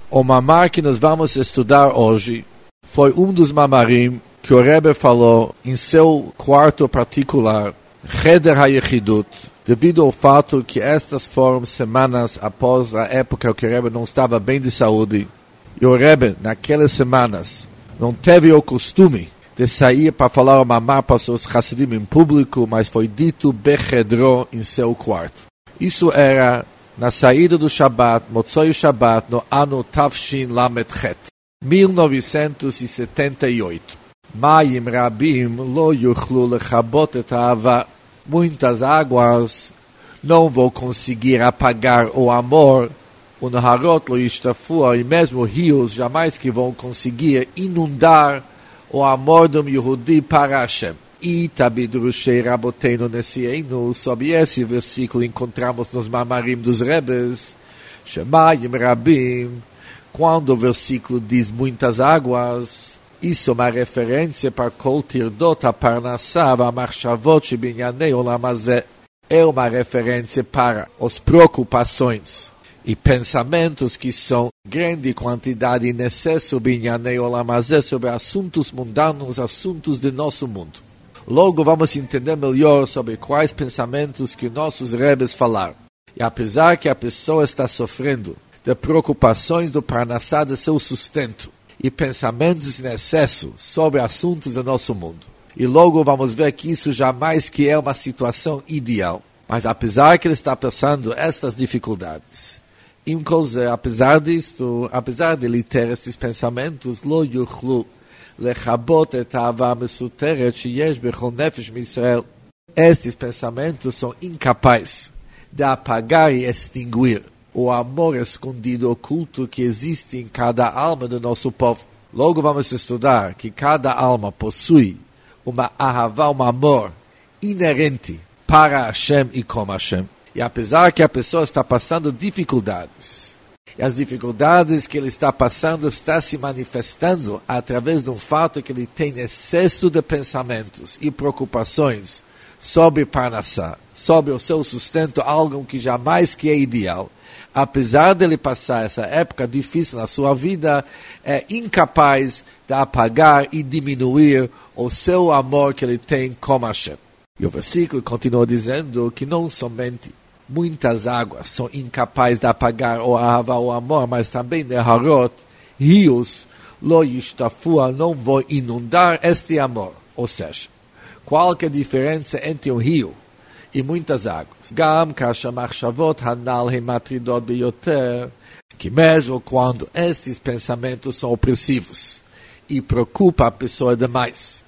O mamar que nós vamos estudar hoje foi um dos mamarim que o Rebbe falou em seu quarto particular, Cheder HaYechidut, devido ao fato que estas foram semanas após a época que o Rebbe não estava bem de saúde. E o Rebbe, naquelas semanas, não teve o costume de sair para falar o mamar para os Hasidim em público, mas foi dito Bechedro em seu quarto. Isso era na saída do Shabbat, Motzoi Shabbat, no ano Tavshin Lamed Chet, 1978. Mayim Rabim lo yuchlu lechabot et ahava. Muitas águas não vão conseguir apagar o amor. O Naharot lo yishtafu, e mesmo rios jamais que vão conseguir inundar o amor do Yehudi para Hashem. E Tabidrushei Raboteinu Nesieinu, sob esse versículo encontramos nos mamarim dos Rebes, Shemayim Rabim, quando o versículo diz muitas águas, isso é uma referência para Kol Tirdot HaParnassah VaMachshavot Shebinyanei Olam Hazeh. É uma referência para as preocupações e pensamentos que são grande quantidade em excesso Binyanei Olam Hazeh sobre assuntos mundanos, assuntos de nosso mundo. Logo vamos entender melhor sobre quais pensamentos que nossos Rebes falaram. E apesar que a pessoa está sofrendo de preocupações do Parnassá de seu sustento e pensamentos em excesso sobre assuntos do nosso mundo. E logo vamos ver que isso jamais que é uma situação ideal. Mas apesar que ele está passando estas dificuldades, apesar disto, apesar de ele ter esses pensamentos, lo yuchlu lechabot et ahava mesuteret sheyesh bechol nefesh miIsrael. Estes pensamentos são incapazes de apagar e extinguir o amor escondido, oculto que existe em cada alma do nosso povo. Logo vamos estudar que cada alma possui uma ahavá, um amor inerente para Hashem e com Hashem. E apesar que a pessoa está passando dificuldades, e as dificuldades que ele está passando está se manifestando através de um fato que ele tem excesso de pensamentos e preocupações sobre Parnassá, sobre o seu sustento, algo que jamais que é ideal. Apesar de ele passar essa época difícil na sua vida, é incapaz de apagar e diminuir o seu amor que ele tem com Hashem. E o versículo continua dizendo que não somente muitas águas são incapazes de apagar o ahava, o amor, mas também neharot, rios, lo yishtafua, não vão inundar este amor. Ou seja, qual que é a diferença entre um rio e muitas águas? Gam kasha machshavot hanal hematridot beyoter, que mesmo quando estes pensamentos são opressivos e preocupa a pessoa demais,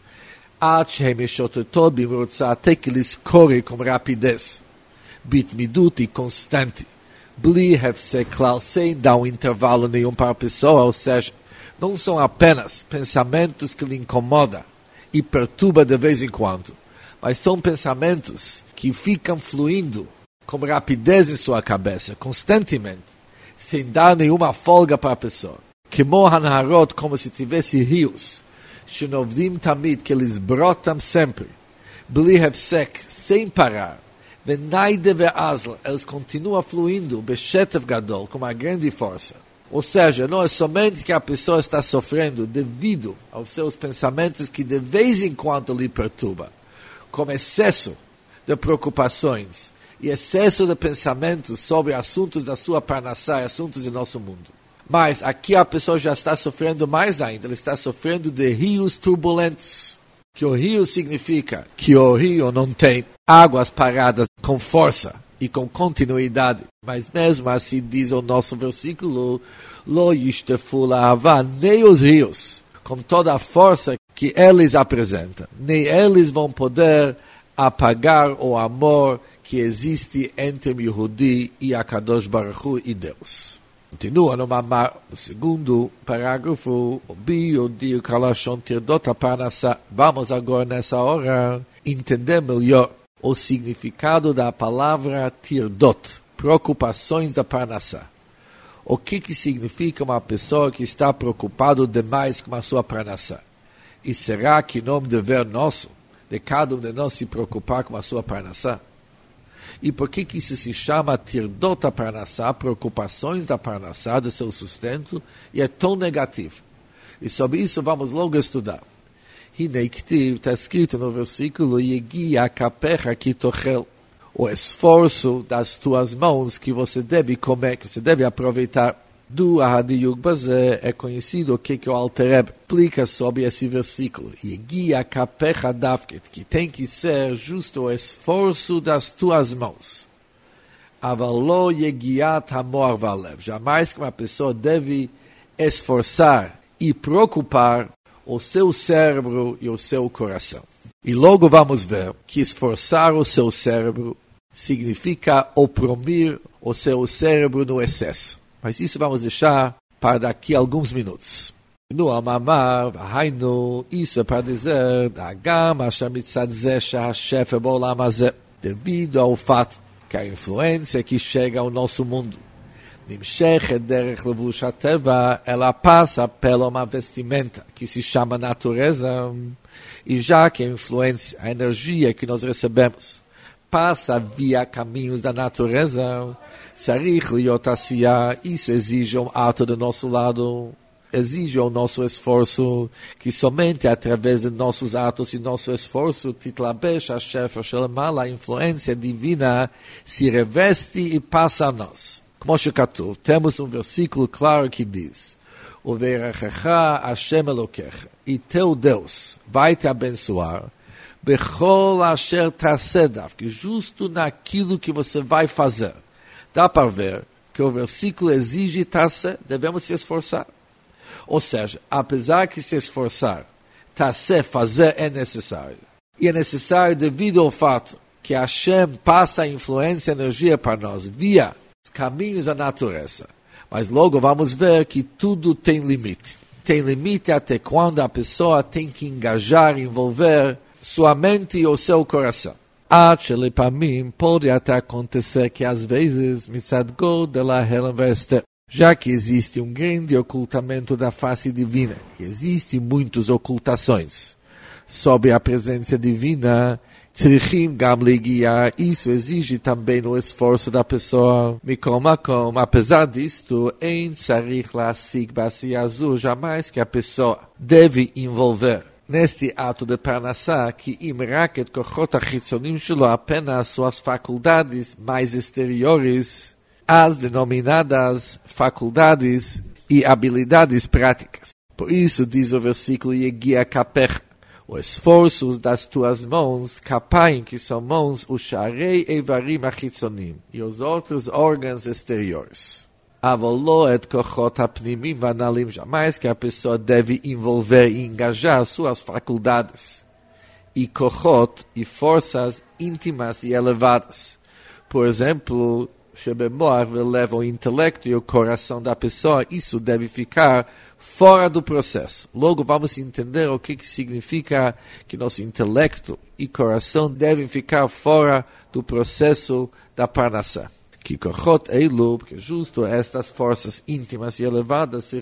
até que eles correm com rapidez, bitmidut e constante, bli hefsek klal, sem dar um intervalo nenhum para a pessoa, ou seja, não são apenas pensamentos que lhe incomodam e perturbam de vez em quando, mas são pensamentos que ficam fluindo com rapidez em sua cabeça, constantemente, sem dar nenhuma folga para a pessoa. Como hanharot, como se tivesse rios, shenovdim tamid, que eles brotam sempre, bli hefsek, sem parar, venaide ve'azl, eles continuam fluindo, beshetev gadol, com uma grande força. Ou seja, não é somente que a pessoa está sofrendo devido aos seus pensamentos que de vez em quando lhe perturbam, com excesso de preocupações e excesso de pensamentos sobre assuntos da sua parnassá, assuntos do nosso mundo. Mas aqui a pessoa já está sofrendo mais ainda, ela está sofrendo de rios turbulentos. Que o rio significa que o rio não tem águas paradas com força e com continuidade. Mas mesmo assim diz o nosso versículo, lo yishtefu la'ahava, nem os rios, com toda a força que eles apresentam, nem eles vão poder apagar o amor que existe entre o Yehudi e a Kadosh Baruch Hu e Deus. Continua no mamar, no segundo parágrafo, vamos agora nessa hora entender melhor o significado da palavra tirdot, preocupações da parnassá. O que significa uma pessoa que está preocupado demais com a sua parnassá? E será que não é dever nosso, de cada um de nós, se preocupar com a sua parnassá? E por que isso se chama tirdot parnassá, preocupações da parnassá, do seu sustento, e é tão negativo? E sobre isso vamos logo estudar. Está escrito no versículo, Yegia kapecha kitochel, o esforço das tuas mãos que você deve comer, que você deve aproveitar. Do Ahadiyuk Bazé é conhecido o que o Alter Rebbe explica sobre esse versículo. Yegia kapecha davket, que tem que ser justo o esforço das tuas mãos. Avalo yegiat hamor valev. Jamais que uma pessoa deve esforçar e preocupar o seu cérebro e o seu coração. E logo vamos ver que esforçar o seu cérebro significa oprimir o seu cérebro no excesso. Mas isso vamos deixar para daqui a alguns minutos. No Amamar, Hainu, isso é para dizer, Dagam, Hashem Mitzadzeh, Shahashefer Bolam Hazeh, devido ao fato que a influência que chega ao nosso mundo, Nimshechet derech levush hateva, ela passa pela uma vestimenta que se chama natureza, e já que a influência, a energia que nós recebemos, passa via caminhos da natureza, Sarich liot asiyah, isso exige um ato do nosso lado, exige o nosso esforço, que somente através de nossos atos e nosso esforço, titlabesh hashefer shelemala, a influência divina se reveste e passa a nós. Como shekatuv, temos um versículo claro que diz, Uveirachecha Hashem Elokecha, e teu Deus vai te abençoar, Bechol asher tasedav, que justo naquilo que você vai fazer. Dá para ver que o versículo exige tasse, devemos se esforçar. Ou seja, apesar que se esforçar, tasse, fazer é necessário. E é necessário devido ao fato que Hashem passa a influência e energia para nós via os caminhos da natureza. Mas logo vamos ver que tudo tem limite. Tem limite até quando a pessoa tem que engajar, envolver sua mente e o seu coração. Pode até acontecer que às vezes, já que existe um grande ocultamento da face divina, e existem muitas ocultações sobre a presença divina, isso exige também o esforço da pessoa. Apesar disto, jamais que a pessoa deve envolver neste ato de parnassá, que imraket kochot achitzonim shelo, apenas suas faculdades mais exteriores, as denominadas faculdades e habilidades práticas. Por isso diz o versículo, Yegia kapecha, o esforço das tuas mãos, kapaim, que são mãos, o sharei eivarim achitzonim, e os outros órgãos exteriores. Avolo et kochot apnimim vanalim, jamais que a pessoa deve envolver e engajar suas faculdades e kochot e forças íntimas e elevadas. Por exemplo, shebemoar leva o intelecto e o coração da pessoa, isso deve ficar fora do processo. Logo vamos entender o que significa que nosso intelecto e coração devem ficar fora do processo da parnassá. Que kochot eilu, porque justo estas forças íntimas e elevadas,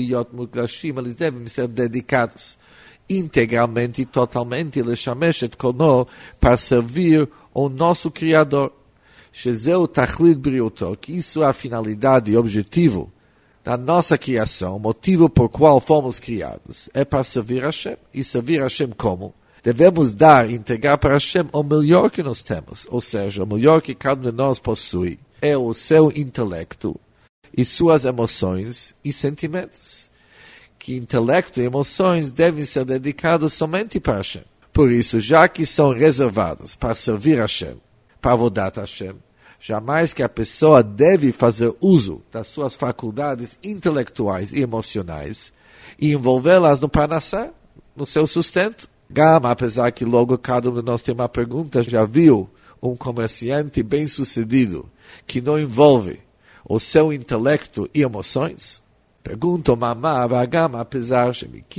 eles devem ser dedicados integralmente e totalmente leshameshet kono, para servir o nosso Criador. Shezeu tachlit briuto, que isso é a finalidade e objetivo da nossa criação, o motivo por qual fomos criados, é para servir Hashem. E servir Hashem como? Devemos dar e entregar para Hashem o melhor que nós temos, ou seja, o melhor que cada um de nós possui. É o seu intelecto e suas emoções e sentimentos. Que intelecto e emoções devem ser dedicados somente para Hashem. Por isso, já que são reservados para servir Hashem, para avodat Hashem, jamais que a pessoa deve fazer uso das suas faculdades intelectuais e emocionais e envolvê-las no parnassá, no seu sustento. Gama, apesar que logo cada um de nós tem uma pergunta, já viu um comerciante bem-sucedido que não envolve o seu intelecto e emoções? Pergunta o mamá, Gama, apesar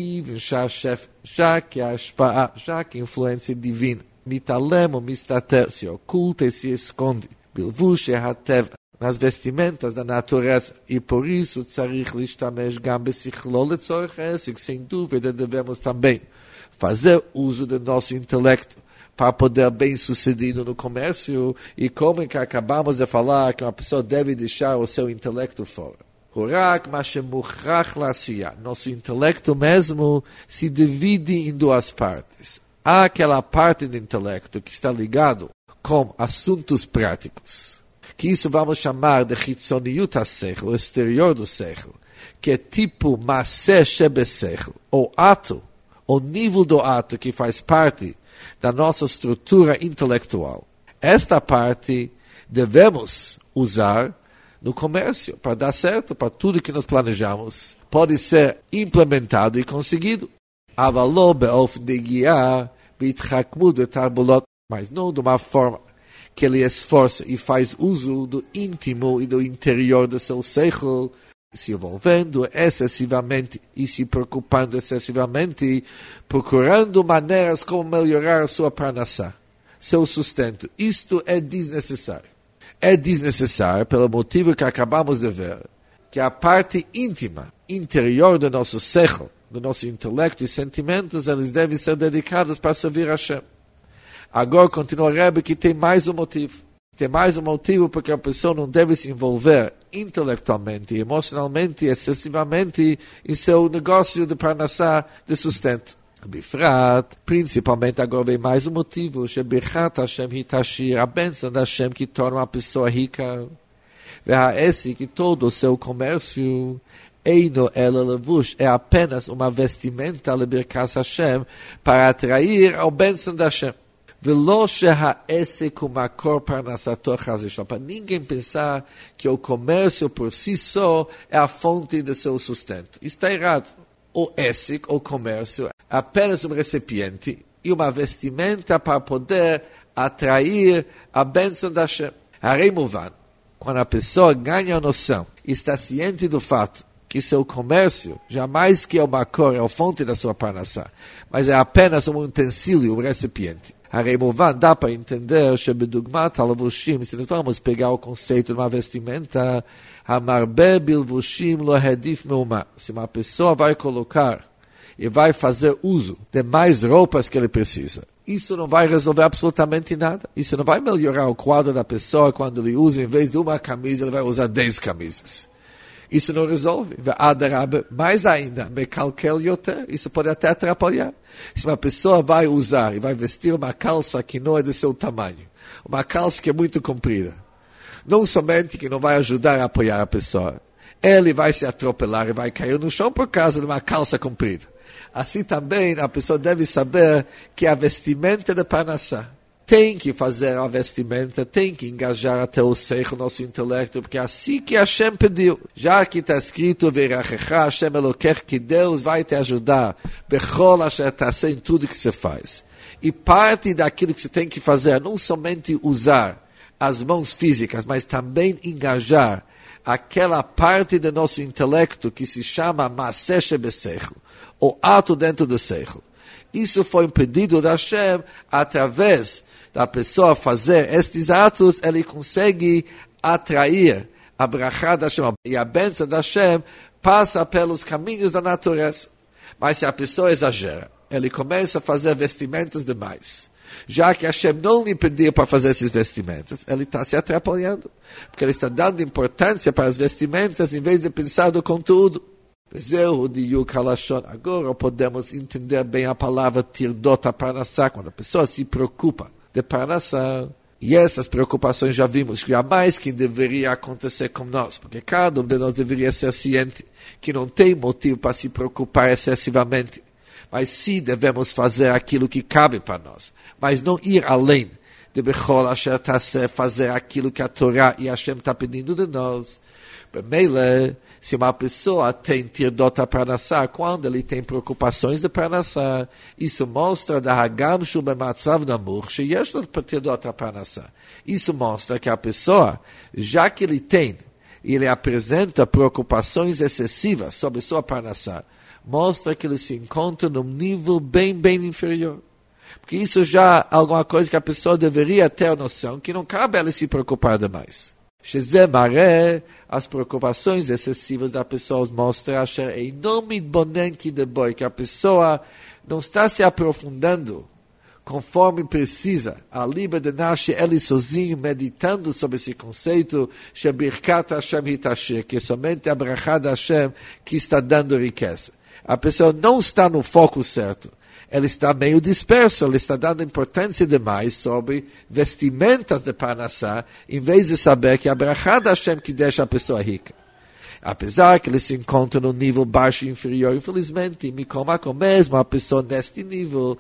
já que a influência divina mitalem, mistater, se oculta e se esconde, bilvush hateva, nas vestimentas da natureza, e por isso tzarich lishtamesh gam besichlo letzorech esek, sem dúvida devemos também fazer uso do nosso intelecto para poder bem sucedido no comércio, e como que acabamos de falar que uma pessoa deve deixar o seu intelecto fora. Nosso intelecto mesmo se divide em duas partes. Há aquela parte do intelecto que está ligado com assuntos práticos, que isso vamos chamar de Chitzoniut HaSechel, o exterior do Sechel, que é tipo Maseh Shebesechel, o ato, o nível do ato que faz parte da nossa estrutura intelectual. Esta parte devemos usar no comércio para dar certo, para tudo que nós planejamos. Pode ser implementado e conseguido. Avaló be'ofen de guiar, be'itchakmut de tarbulot, mas não de uma forma que ele esforça e faz uso do íntimo e do interior do seu seichel, se envolvendo excessivamente e se preocupando excessivamente, procurando maneiras como melhorar sua parnassá, seu sustento. Isto é desnecessário. É desnecessário pelo motivo que acabamos de ver, que a parte íntima, interior do nosso seichel, do nosso intelecto e sentimentos, eles devem ser dedicados para servir a Hashem. Agora continua o Rebbe que tem mais um motivo. Tem mais um motivo porque a pessoa não deve se envolver intelectualmente e emocionalmente excessivamente em seu negócio de parnassá, de sustento. Bifrat, principalmente agora vem mais um motivo, Shebichat Hashem Hitashir, a bênção da Hashem que torna a pessoa rica. Esse que todo o seu comércio Eino ela levush, é apenas uma vestimenta lebirkas Hashem para atrair a bênção da Hashem. Para ninguém pensar que o comércio por si só é a fonte do seu sustento. Isso está errado. O ESIC, o comércio, é apenas um recipiente e uma vestimenta para poder atrair a bênção da Hashem. Haremuvan, quando a pessoa ganha a noção e está ciente do fato que seu comércio jamais que é uma cor, é a fonte da sua parnassá, mas é apenas um utensílio, um recipiente. Haremuvan, dá para entender, se nós vamos pegar o conceito de uma vestimenta, se uma pessoa vai colocar e vai fazer uso de mais roupas que ele precisa, isso não vai resolver absolutamente nada. Isso não vai melhorar o quadro da pessoa quando ele usa, em vez de uma camisa, ele vai usar 10 camisas. Isso não resolve. Mais ainda, isso pode até atrapalhar. Se uma pessoa vai usar e vai vestir uma calça que não é do seu tamanho, uma calça que é muito comprida, não somente que não vai ajudar a apoiar a pessoa, ele vai se atropelar e vai cair no chão por causa de uma calça comprida. Assim também a pessoa deve saber que a vestimenta de parnassá tem que fazer a vestimenta, tem que engajar até o seichel, nosso intelecto, porque é assim que Hashem pediu. Já que está escrito, Veirachecha Hashem Elokecha, que Deus vai te ajudar, Bechol Asher Taseh, em tudo que você faz. E parte daquilo que você tem que fazer é não somente usar as mãos físicas, mas também engajar aquela parte do nosso intelecto que se chama Maseh Shebesechel, o ato dentro do seichel. Isso foi um pedido da Hashem através da pessoa fazer estes atos, ele consegue atrair a brachá da Hashem, e a bênção da Hashem passa pelos caminhos da natureza. Mas se a pessoa exagera, ele começa a fazer vestimentas demais. Já que Hashem não lhe pediu para fazer esses vestimentas, ele está se atrapalhando, porque ele está dando importância para as vestimentas em vez de pensar no conteúdo. Agora podemos entender bem a palavra tirdot parnassá, quando a pessoa se preocupa de parnassá. E essas preocupações já vimos que jamais que deveria acontecer com nós, porque cada um de nós deveria ser ciente que não tem motivo para se preocupar excessivamente, mas sim devemos fazer aquilo que cabe para nós, mas não ir além de Bechol Asher Taseh, fazer aquilo que a Torá e Hashem está pedindo de nós. Bemeile, se uma pessoa tem tirdot parnassá, quando ele tem preocupações de parnassá, isso mostra da hagam shu bematzav namuch sheyesh lo tirdot parnassá. Isso mostra que a pessoa, já que ele tem, ele apresenta preocupações excessivas sobre sua parnassá, mostra que ele se encontra num nível bem inferior. Porque isso já é alguma coisa que a pessoa deveria ter a noção que não cabe ela se preocupar demais. Shezeh maré, as preocupações excessivas da pessoa mostram que a pessoa não está se aprofundando conforme precisa. A Liber de Nashe, ele sozinho, meditando sobre esse conceito, Shebirkat Hashem Hitashir, que somente a Brachá de Hashem que está dando riqueza. A pessoa não está no foco certo. Ela está meio dispersa, ela está dando importância demais sobre vestimentas de Parnassá, em vez de saber que a Brachá de Hashem que deixa a pessoa rica. Apesar que ele se encontra no nível baixo e inferior, infelizmente, mesmo a pessoa neste nível,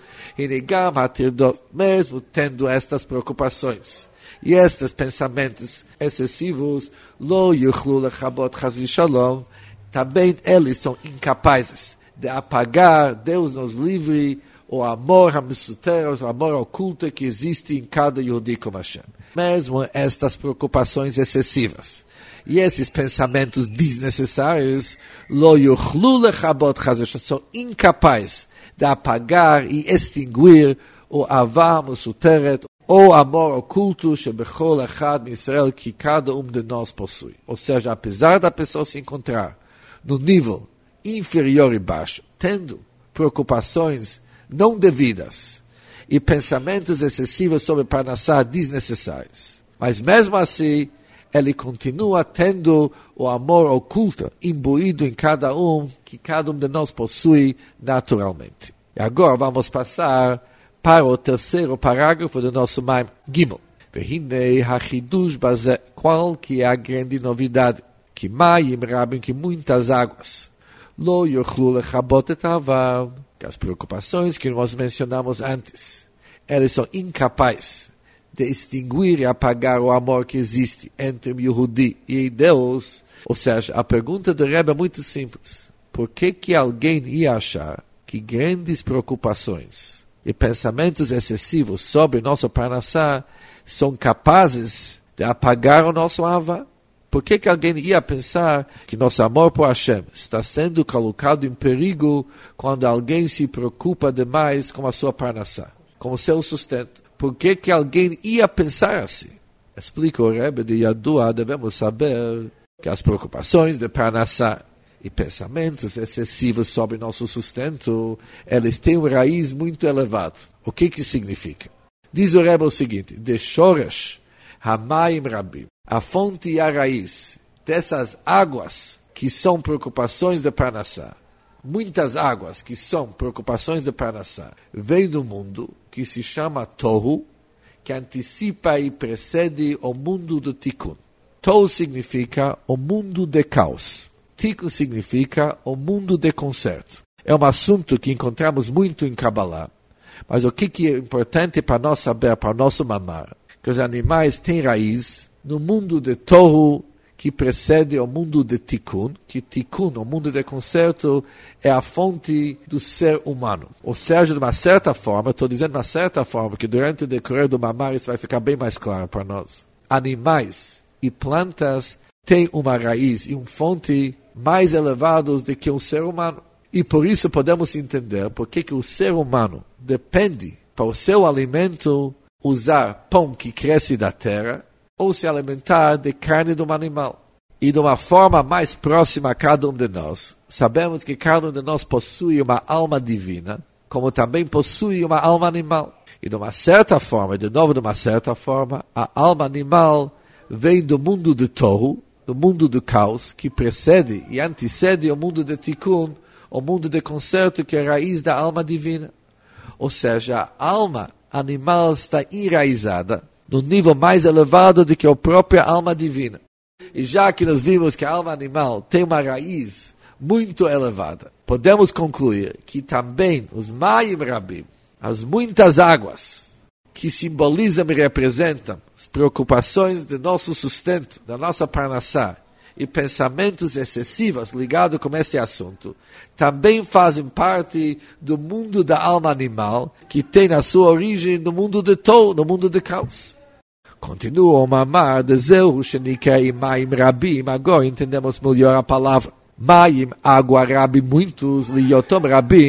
mesmo tendo estas preocupações e estes pensamentos excessivos, lo yuchlu lechabot chas v'shalom, também eles são incapazes de apagar, Deus nos livre, o amor hamisuter, o amor oculto que existe em cada Yehudi como Hashem. Mesmo estas preocupações excessivas e esses pensamentos desnecessários, lo yuchlu lechabot chas v'shalom, são incapazes de apagar e extinguir o avá hamsuteret, o amor oculto shebechol echad mi'Israel que cada de nós possui. Ou seja, apesar da pessoa se encontrar no nível inferior e baixo, tendo preocupações não devidas e pensamentos excessivos sobre Parnassá desnecessários. Mas mesmo assim, ele continua tendo o amor oculto imbuído em cada que cada de nós possui naturalmente. E agora vamos passar para o terceiro parágrafo do nosso Maim Gimel. Vehinei hachidush bazeh, qual que é a grande novidade? Que Mayim Rabim, que muitas águas, lo yochlu lechabot et avar, que as preocupações que nós mencionamos antes, eles são incapazes de extinguir e apagar o amor que existe entre o Yehudi e Deus. Ou seja, a pergunta do Rebbe é muito simples. Por que alguém ia achar que grandes preocupações e pensamentos excessivos sobre nosso Parnassá são capazes de apagar o nosso Avá? Por que alguém ia pensar que nosso amor por Hashem está sendo colocado em perigo quando alguém se preocupa demais com a sua Parnassá, com o seu sustento? Por que alguém ia pensar assim? Explica o Rebbe de Yadua, devemos saber que as preocupações de Parnassá e pensamentos excessivos sobre nosso sustento, eles têm uma raiz muito elevada. O que significa? Diz o Rebbe o seguinte: de Shoresh Hamayim Rabim, a fonte e a raiz dessas águas que são preocupações de Parnassá, muitas águas que são preocupações de Parnassá, vem do mundo que se chama Tohu, que antecipa e precede o mundo do Tikkun. Tohu significa o mundo de caos. Tikkun significa o mundo de conserto. É um assunto que encontramos muito em Kabbalah. Mas o que é importante para nós saber, para nosso mamar, que os animais têm raiz no mundo de Tohu, que precede o mundo de Tikkun, que Tikkun, o mundo de conserto, é a fonte do ser humano. Ou seja, de uma certa forma, estou dizendo de uma certa forma, que durante o decorrer do mamar isso vai ficar bem mais claro para nós. Animais e plantas têm uma raiz e uma fonte mais elevados do que o ser humano. E por isso podemos entender por que o ser humano depende, para o seu alimento, usar pão que cresce da terra, ou se alimentar de carne de um animal. E de uma forma mais próxima a cada de nós, sabemos que cada de nós possui uma alma divina, como também possui uma alma animal. E de uma certa forma, de novo de uma certa forma, a alma animal vem do mundo de Tohu, do mundo do caos, que precede e antecede o mundo de Tikkun, o mundo de conserto, que é a raiz da alma divina. Ou seja, a alma animal está enraizada no nível mais elevado do que a própria alma divina. E já que nós vimos que a alma animal tem uma raiz muito elevada, podemos concluir que também os Mayim Rabim, as muitas águas que simbolizam e representam as preocupações do nosso sustento, da nossa Parnassá, e pensamentos excessivos ligados com este assunto, também fazem parte do mundo da alma animal, que tem a sua origem no mundo de Tohu, no mundo de caos. Continua o mamar de Zehu, Shenikai Mayim Rabim. Agora entendemos melhor a palavra. Mayim, água, Rabim, muitos, Liotam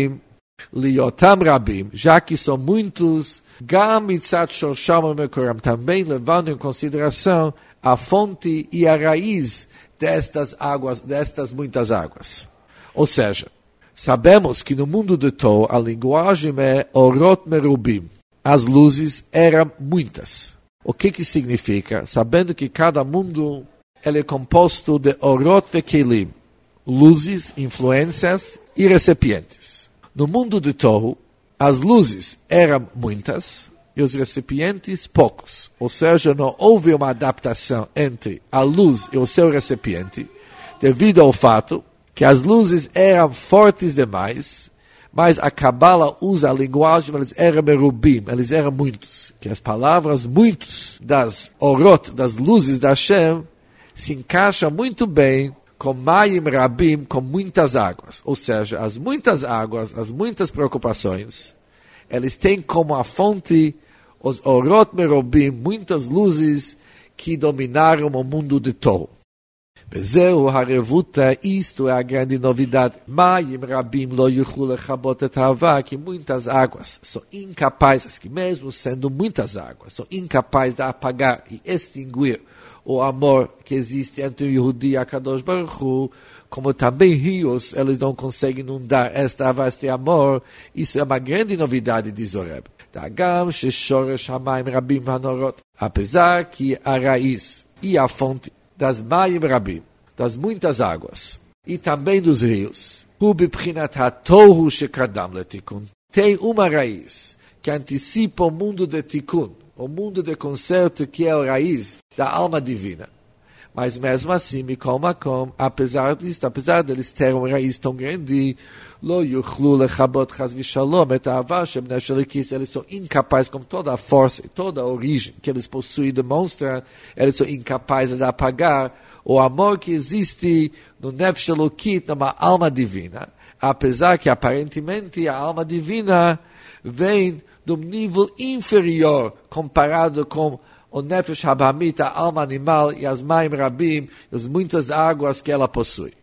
Rabim, já que são muitos, Gam Mitzat Shorsham Mekoram, também levando em consideração a fonte e a raiz destas águas, destas muitas águas. Ou seja, sabemos que no mundo de Tohu a linguagem é Orot Merubim, as luzes eram muitas. O que significa? Sabendo que cada mundo ele é composto de orot ve kelim, luzes, influências e recipientes. No mundo de Tohu, as luzes eram muitas e os recipientes poucos. Ou seja, não houve uma adaptação entre a luz e o seu recipiente, devido ao fato que as luzes eram fortes demais, mas a Kabbalah usa a linguagem, eles eram merubim, eles eram muitos. Que as palavras muitos das orot, das luzes da Hashem, se encaixam muito bem com mayim rabim, com muitas águas. Ou seja, as muitas águas, as muitas preocupações, eles têm como a fonte os orot merubim, muitas luzes que dominaram o mundo de Tohu. Bezeu harevuta, isto é a grande novidade. Mayim rabim lo yuchlu lechabot et hava, que muitas águas são incapazes, que mesmo sendo muitas águas, são incapazes de apagar e extinguir o amor que existe entre o Yehudi e a Kadosh Baruch Hu, como também rios, eles não conseguem inundar este amor. Isso é uma grande novidade, diz o Rebbe. Dagam sheshoresh hamayim rabim hanorot, apesar que a raiz e a fonte das mayim rabim, das muitas águas, e também dos rios, tem uma raiz que antecipa o mundo de Tikkun, o mundo de conserto que é a raiz da alma divina. Mas mesmo assim, Mikol Makom, apesar disso, apesar deles terem uma raiz tão grande, Lo yuchlu lechabot chas v'shalom et ahavah shebnei shelikim, eles são incapazes, com toda a força e toda a origem que eles possuem, demonstra, eles são incapazes de apagar o amor que existe no Nefesh Elokit, numa alma divina. Apesar que aparentemente a alma divina vem de um nível inferior comparado com o Nefesh Habamit, a alma animal, e as Mayim Rabim, e as muitas águas que ela possui.